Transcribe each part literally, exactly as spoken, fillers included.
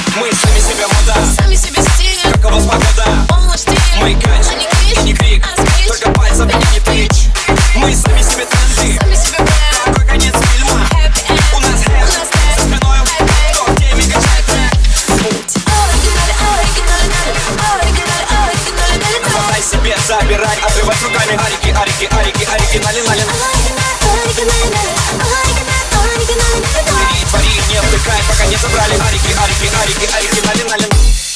Мы сами себе мода, сами себе стиль. как у вас погода? Он наш стиль, Мы кач, а не крич, и не крик, а спич. только пальцем и не тычь. Мы сами себе тренды, Сами себе бренд. какой конец фильма? Happy end. У нас хэп, У нас хэп. за спиной кто в теме качает трек. Оригинали, оригинали, оригинали, оригинали. Хватай себе, забирай, отрывать руками. Арики, арики, арики, оригинали, налин. Бери, твори, не втыкай, пока не забрали. Арики, арики, арики, оригинали, налин.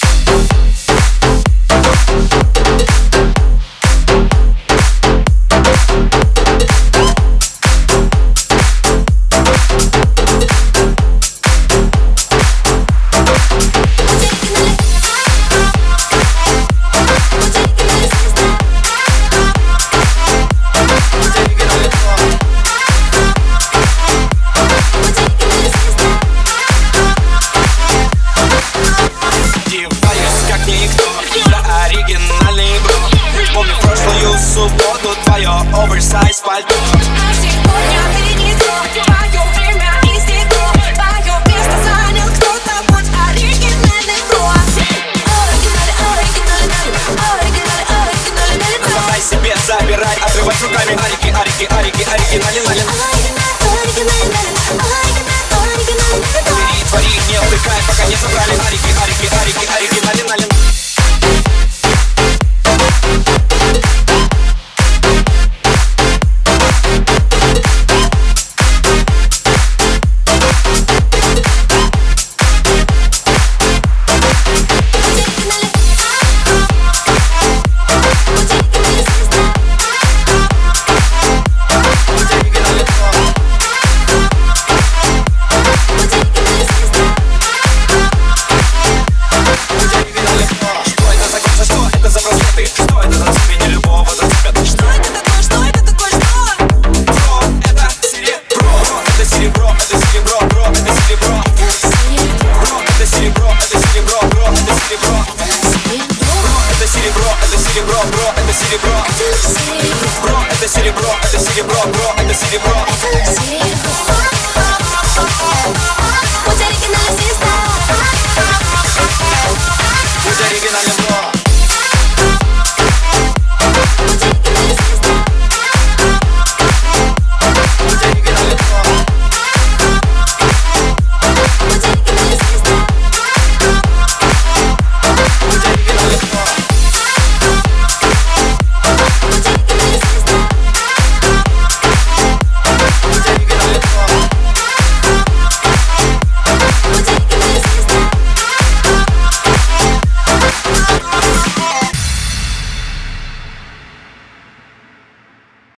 Помню прошлую субботу, твое оверсайз пальто. Сегодня ты не то, твое время истекло. Твое место занял кто-то, будь оригинальный бро. Оригинали, оригинали, оригинали, оригинали. Хватай себе, забирай, отрывать руками. Арики, арики, арики, оригинали, налин. Бери, твори, не втыкай, пока не забрали. Арики, арики, арики, оригинали, налин. Что это за цепень любого зацепят? Что это такое, что это такое, что? Бро, это серебро, это серебро, это серебро, бро, это серебро. Бро, это серебро, это серебро, бро, это серебро. Бро, это серебро, это серебро, бро, это серебро. Бро, это серебро, это серебро, бро, это серебро.